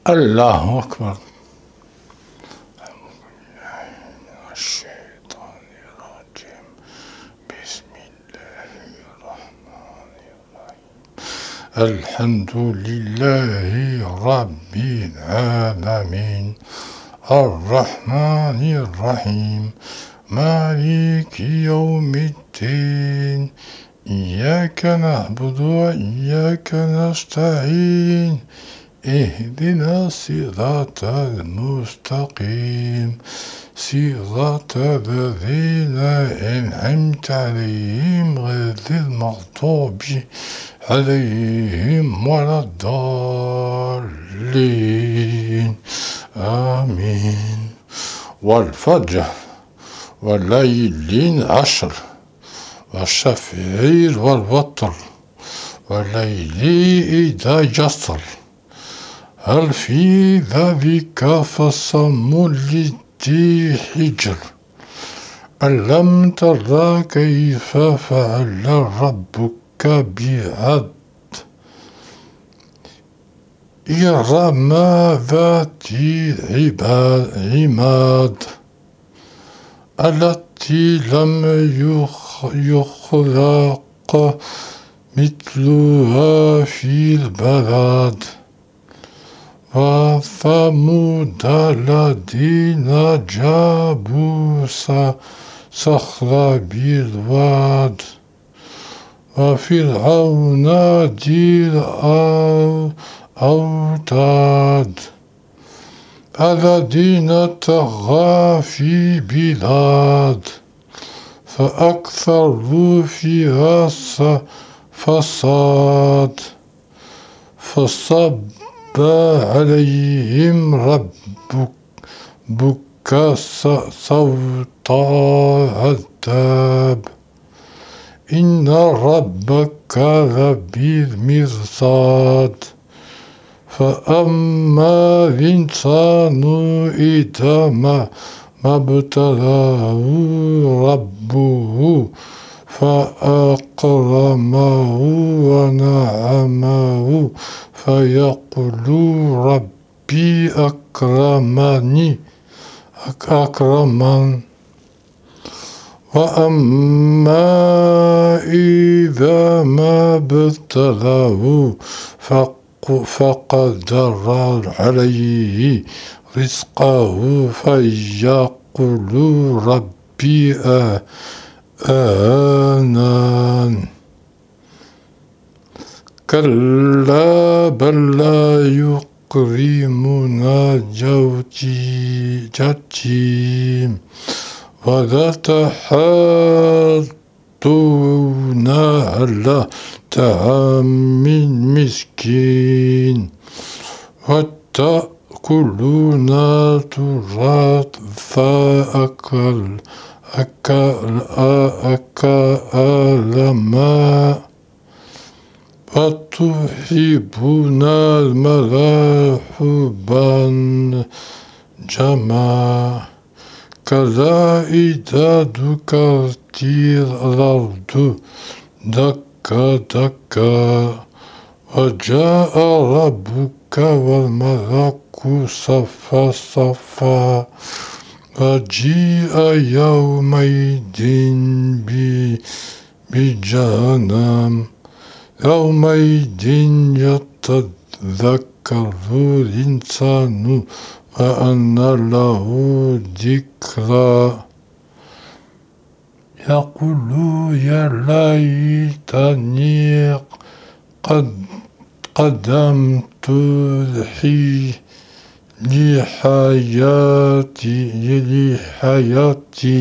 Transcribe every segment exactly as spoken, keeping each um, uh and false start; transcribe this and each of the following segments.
الله أكبر. الشيطان الرجيم. بسم الله الرحمن الرحيم. الحمد لله رب العالمين الرحمن الرحيم مالك يوم الدين إياك نعبد وإياك نستعين اهدنا الصراط المستقيم صراط الذين أنعمت عليهم غير المغضوب عليهم ولا الضالين آمين. والفجر والليل عشر والشفع والوتر والليل إذا يسر هل في ذلك قسم لذي حجر ألم تر كيف فعل ربك بعاد إرم ذات العماد التي لم يخلق مثلها في البلاد وثمود الذين جابوا صخر بالواد وفرعون ذي الأوتاد الذين طغوا في بلاد فأكثروا فيها فساد فصب عليهم ربك صوت عذاب إن ربك لبالمرصاد فأما الإنسان إذا ما ابتلاه ربه فأكرمه ونعمه فيقول ربي أكرمني أكرمن وأما إذا ما ابتلاه فقدر عليه رزقه فيقول ربي أهانن كلا بل لا يكرمون اليتيم ولا تحاضون على طعام المسكين وتأكلون التراث أكل أكل أكل وتحبون المال حبا جما كلا إذا دكت الأرض دكا دكا وجاء ربك والملك صفا صفا وجيء يومئذ بجهنم يومئذ يتذكر الإنسان وأنى له ذكرى يقول يا ليتني قد قدمت لحياتي لحياتي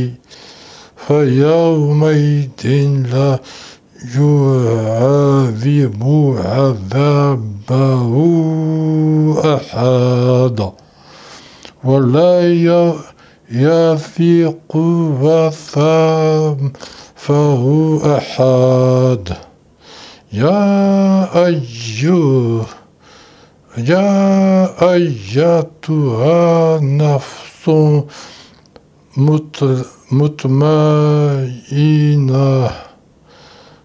فيومئذ لا يعذب عذابه أحد ولا يثق وثاقه أحد يا أيها يا أيتها النفس مطمئنة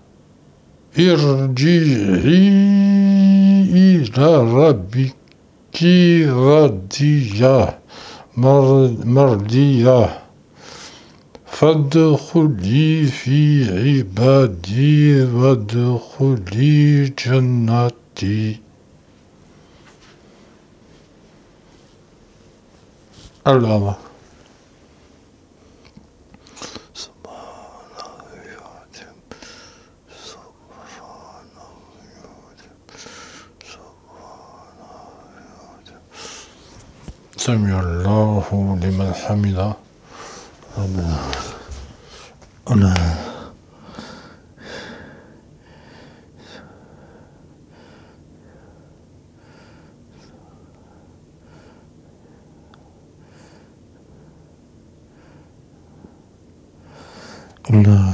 ارجعي إلى ربك راضية مرضية فادخلي في عبادي وادخلي جنتي. الله. سمع الله لمن حمده. الله الله الله.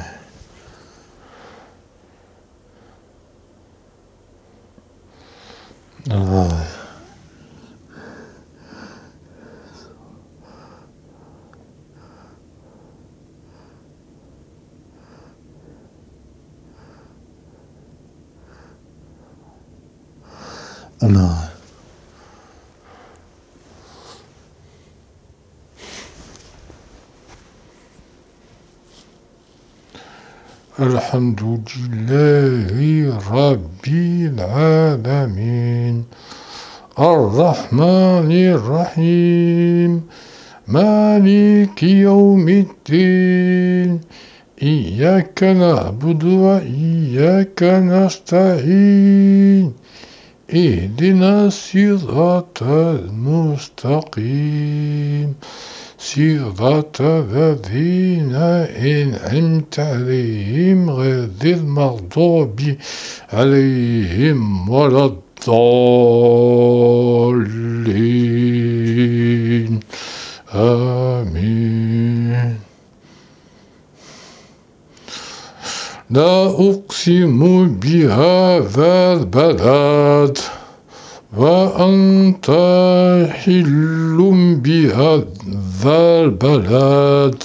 الله الله. الحمد لله رب العالمين الرحمن الرحيم مالك يوم الدين إياك نعبد وإياك نستعين اهدنا الصراط المستقيم صراط الذين أنعمت عليهم غير المغضوب عليهم ولا الضالين آمين. لا أقسم بهذا البلد وأنت حل بهذا البلد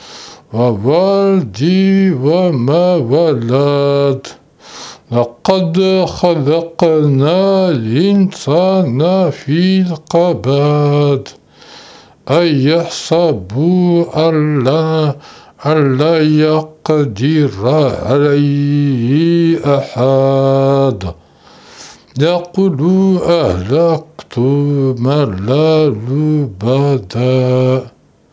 ووالدي وما ولد لقد خلقنا الإنسان في الكبد أيحسب أن لا ألا يقدر عليه أحد يقول أهلكت مالا لبدا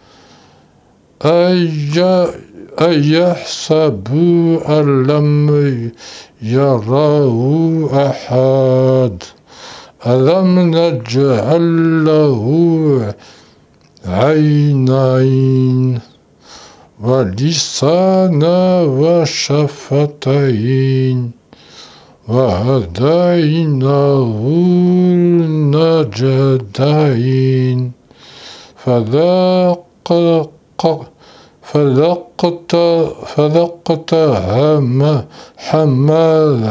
أيحسب أن لم يره أحد ألم نجعل له عينين ولسانا وشفتين وهديناه النجدين فذاق فلقت فلقت هم حمل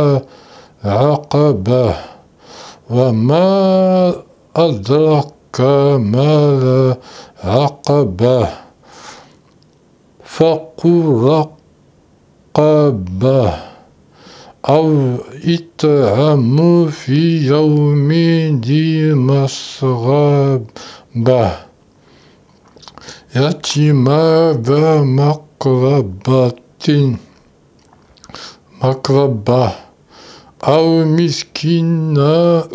عقبه وما أدرك ما العقبة فك رقبة أو إطعام في يوم ذي مسغبة يتيما ذا مقربة مقربة أو مسكينا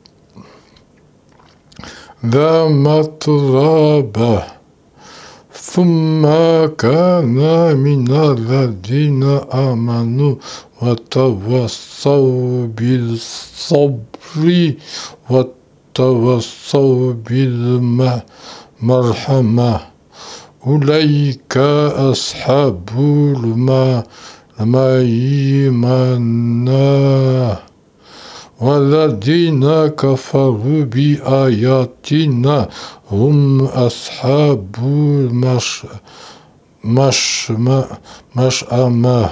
ذا متربة ثم كان من الذين آمنوا وتوصوا بالصبر وتوصوا بالمرحمة أولئك أصحاب الميمنة والذين كفروا بآياتنا هم أصحاب المش مش مشأمة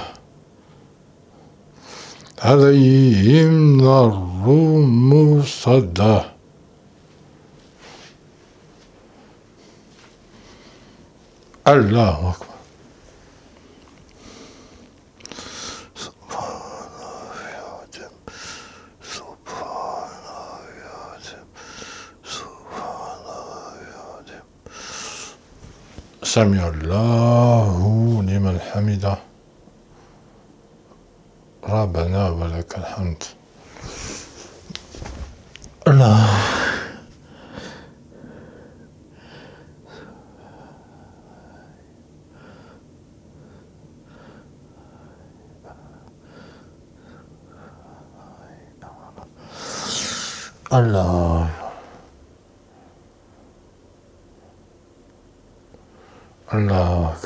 عليهم نار مصدة. الله أكبر. سمع الله لمن حمده ربنا ولك الحمد. الله الله الله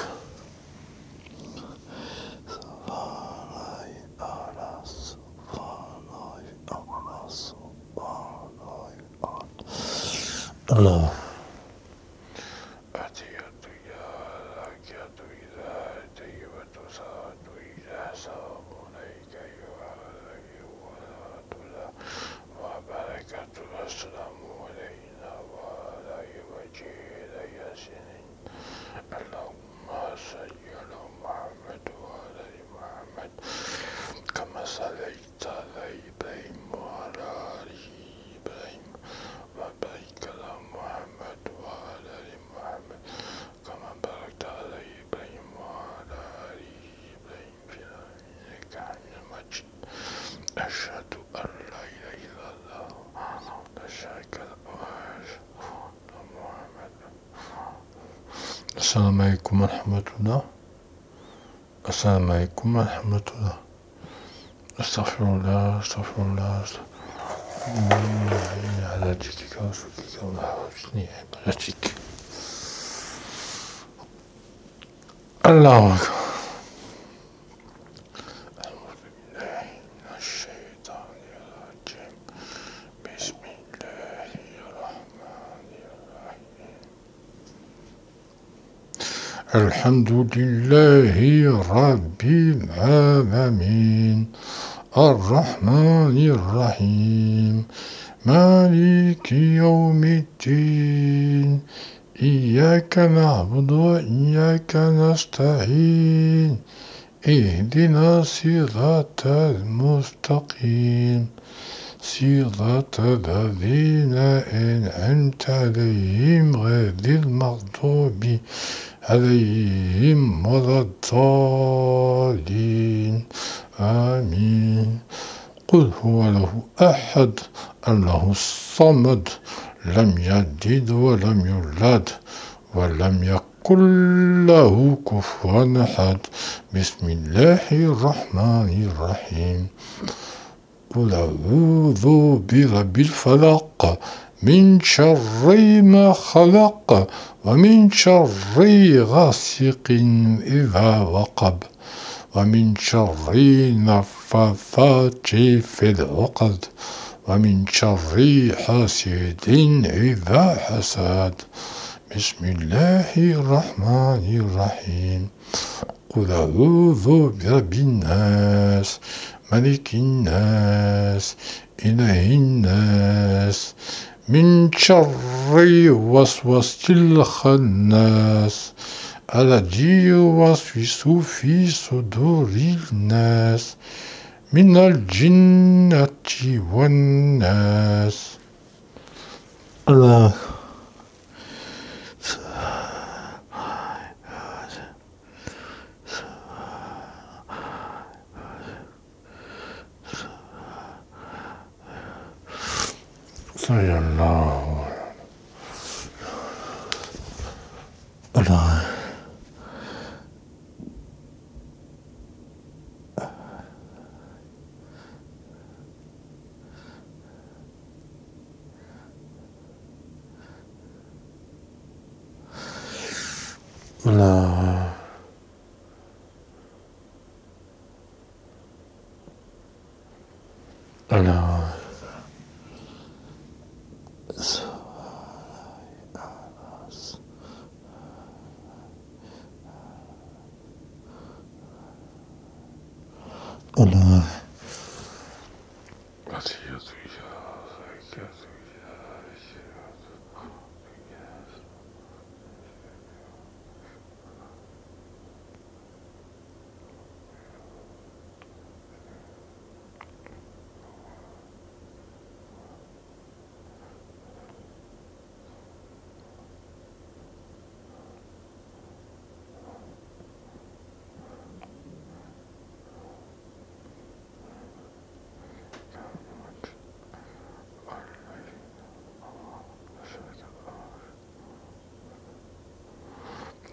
الله صليت على إبراهيم وعلى آل إبراهيم وبارك على محمد وعلى آل محمد كما باركت على إبراهيم وعلى آل إبراهيم في العالمين إنك حميد مجيد. أشهد أن لا إله إلا الله وحده لا شريك له وأشهد أن محمدا. السلام عليكم ورحمة الله. السلام عليكم ورحمة الله. استغفر الله استغفر الله استغفر الله على جدك وشكرك وحسن عبادتك. الله أكبر. أعوذ بالله من الشيطان الرجيم. بسم الله الرحمن الرحيم. الحمد لله رب العالمين الرحمن الرحيم مالك يوم الدين إياك نعبد وإياك نستعين اهدنا صراط المستقيم صراط الذين أنعمت عليهم غير المغضوب عليهم ولا الضالين آمين. قل هو له أحد الله الصمد لم يلد ولم يولد ولم يكن له كفوا أحد. بسم الله الرحمن الرحيم. قل أعوذ برب الفلق من شر ما خلق ومن شر غاسق إذا وقب ومن شر النفاثات في العقد ومن شر حاسد إذا حسد. بسم الله الرحمن الرحيم. قل أعوذ برب الناس ملك الناس إله الناس من شر وسوسة الخناس الذي يوسوس في صدور الناس من الجنة والناس. الله صلى الله الله الله الله الله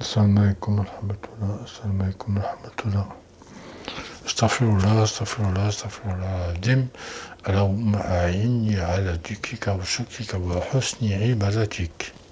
السلام عليكم ورحمة الله. السلام عليكم ورحمة الله. استغفر الله استغفر الله استغفر الله العظيم. اللهم أعني على ذكرك وشكرك وحسن عبادتك.